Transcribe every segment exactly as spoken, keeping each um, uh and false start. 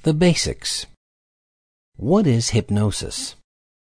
The basics. What is hypnosis?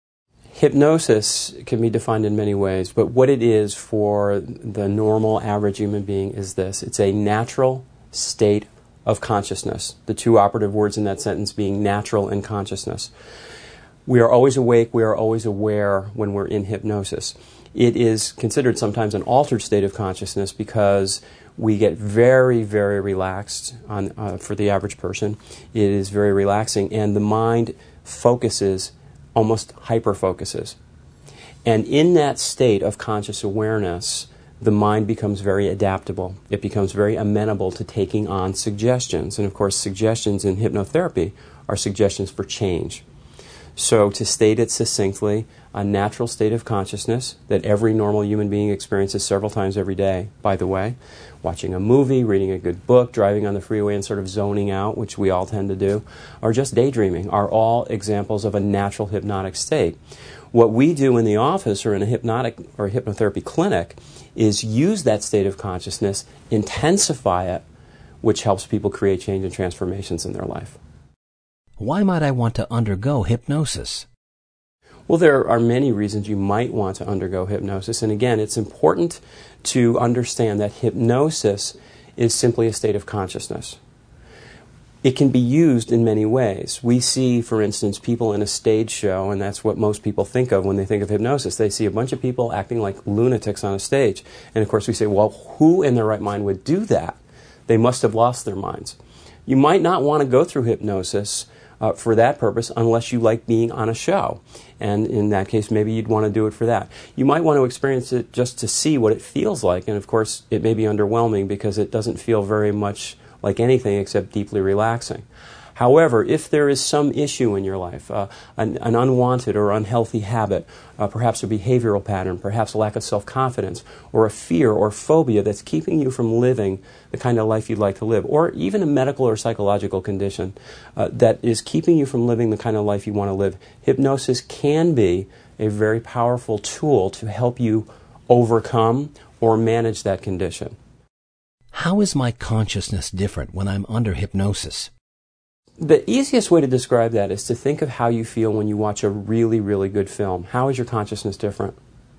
Hypnosis can be defined in many ways, but what it is for the normal, average human being is this. It's a natural state of consciousness. The two operative words in that sentence being natural and consciousness. We are always awake, we are always aware when we're in hypnosis. It is considered sometimes an altered state of consciousness because we get very, very relaxed on, uh, for the average person. It is very relaxing, and the mind focuses, almost hyper-focuses. And in that state of conscious awareness, the mind becomes very adaptable. It becomes very amenable to taking on suggestions. And of course, suggestions in hypnotherapy are suggestions for change. So to state it succinctly, a natural state of consciousness that every normal human being experiences several times every day, by the way, watching a movie, reading a good book, driving on the freeway and sort of zoning out, which we all tend to do, or just daydreaming, are all examples of a natural hypnotic state. What we do in the office or in a hypnotic or hypnotherapy clinic is use that state of consciousness, intensify it, which helps people create change and transformations in their life. Why might I want to undergo hypnosis? Well, there are many reasons you might want to undergo hypnosis. And again, it's important to understand that hypnosis is simply a state of consciousness. It can be used in many ways. We see, for instance, people in a stage show, and that's what most people think of when they think of hypnosis. They see a bunch of people acting like lunatics on a stage. And of course we say, well, who in their right mind would do that? They must have lost their minds. You might not want to go through hypnosis Uh, for that purpose unless you like being on a show. And in that case, maybe you'd want to do it for that. You might want to experience it just to see what it feels like. And of course, it may be underwhelming because it doesn't feel very much like anything except deeply relaxing. However, if there is some issue in your life, uh, an, an unwanted or unhealthy habit, uh, perhaps a behavioral pattern, perhaps a lack of self-confidence, or a fear or phobia that's keeping you from living the kind of life you'd like to live, or even a medical or psychological condition uh, that is keeping you from living the kind of life you want to live, hypnosis can be a very powerful tool to help you overcome or manage that condition. How is my consciousness different when I'm under hypnosis? The easiest way to describe that is to think of how you feel when you watch a really, really good film. How is your consciousness different?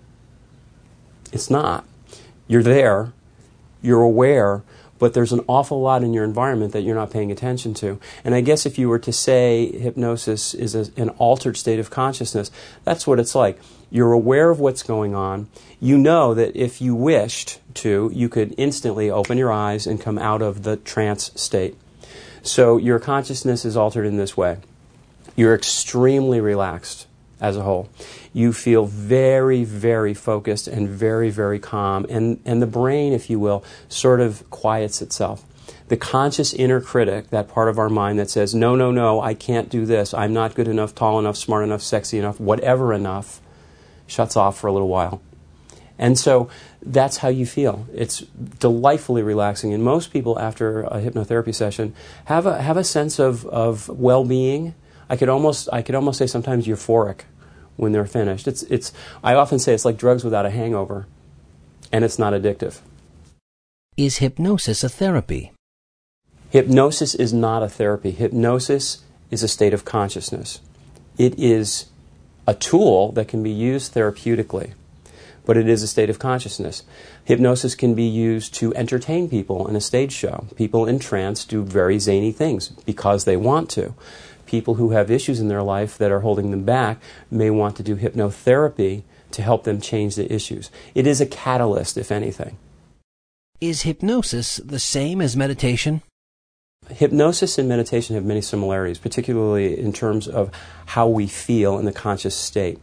It's not. You're there, you're aware, but there's an awful lot in your environment that you're not paying attention to. And I guess if you were to say hypnosis is a, an altered state of consciousness, that's what it's like. You're aware of what's going on. You know that if you wished to, you could instantly open your eyes and come out of the trance state. So your consciousness is altered in this way. You're extremely relaxed as a whole. You feel very, very focused and very, very calm. And, and the brain, if you will, sort of quiets itself. The conscious inner critic, that part of our mind that says, no, no, no, I can't do this. I'm not good enough, tall enough, smart enough, sexy enough, whatever enough, shuts off for a little while. And so that's how you feel. It's delightfully relaxing. And most people, after a hypnotherapy session, have a have a sense of, of well-being. I could almost I could almost say sometimes euphoric when they're finished. It's it's I often say it's like drugs without a hangover, and it's not addictive. Is hypnosis a therapy? Hypnosis is not a therapy. Hypnosis is a state of consciousness. It is a tool that can be used therapeutically, but it is a state of consciousness. Hypnosis can be used to entertain people in a stage show. People in trance do very zany things because they want to. People who have issues in their life that are holding them back may want to do hypnotherapy to help them change the issues. It is a catalyst, if anything. Is hypnosis the same as meditation? Hypnosis and meditation have many similarities, particularly in terms of how we feel in the conscious state.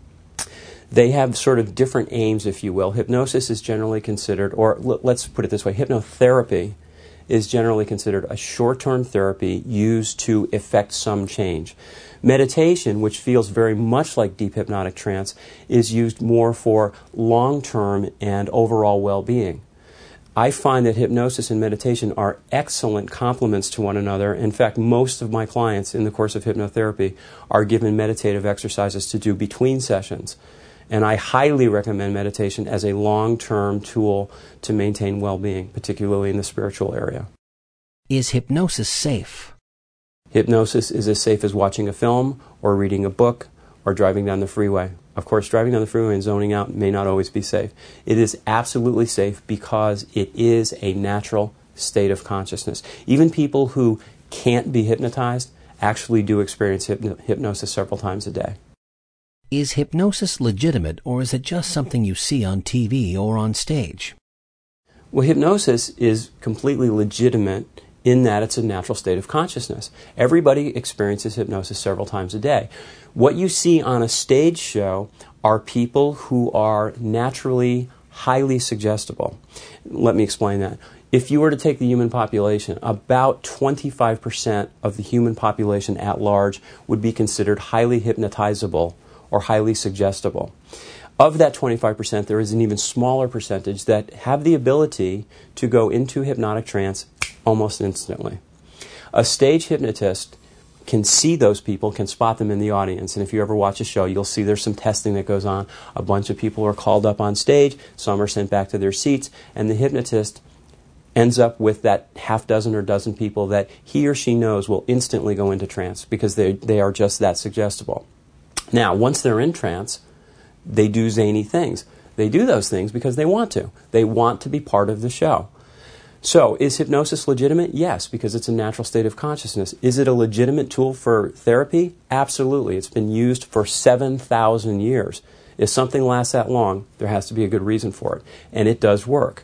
They have sort of different aims, if you will. Hypnosis is generally considered, or l- let's put it this way, hypnotherapy is generally considered a short-term therapy used to effect some change. Meditation, which feels very much like deep hypnotic trance, is used more for long-term and overall well-being. I find that hypnosis and meditation are excellent complements to one another. In fact, most of my clients in the course of hypnotherapy are given meditative exercises to do between sessions. And I highly recommend meditation as a long-term tool to maintain well-being, particularly in the spiritual area. Is hypnosis safe? Hypnosis is as safe as watching a film or reading a book or driving down the freeway. Of course, driving down the freeway and zoning out may not always be safe. It is absolutely safe because it is a natural state of consciousness. Even people who can't be hypnotized actually do experience hypno- hypnosis several times a day. Is hypnosis legitimate, or is it just something you see on T V or on stage? Well, hypnosis is completely legitimate in that it's a natural state of consciousness. Everybody experiences hypnosis several times a day. What you see on a stage show are people who are naturally highly suggestible. Let me explain that. If you were to take the human population, about twenty-five percent of the human population at large would be considered highly hypnotizable or highly suggestible. Of that twenty-five percent, there is an even smaller percentage that have the ability to go into hypnotic trance almost instantly. A stage hypnotist can see those people, can spot them in the audience. And if you ever watch a show, you'll see there's some testing that goes on. A bunch of people are called up on stage, some are sent back to their seats, and the hypnotist ends up with that half dozen or dozen people that he or she knows will instantly go into trance because they they are just that suggestible. Now, once they're in trance, they do zany things. They do those things because they want to. They want to be part of the show. So, is hypnosis legitimate? Yes, because it's a natural state of consciousness. Is it a legitimate tool for therapy? Absolutely. It's been used for seven thousand years. If something lasts that long, there has to be a good reason for it. And it does work.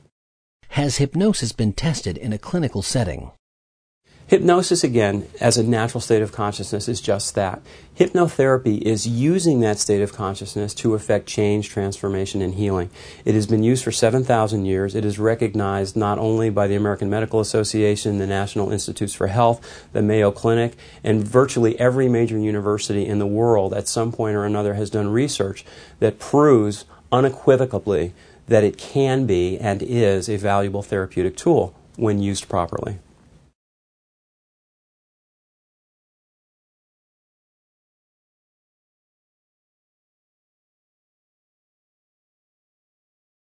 Has hypnosis been tested in a clinical setting? Hypnosis, again, as a natural state of consciousness, is just that. Hypnotherapy is using that state of consciousness to effect change, transformation, and healing. It has been used for seven thousand years. It is recognized not only by the American Medical Association, the National Institutes for Health, the Mayo Clinic, and virtually every major university in the world at some point or another has done research that proves unequivocally that it can be and is a valuable therapeutic tool when used properly.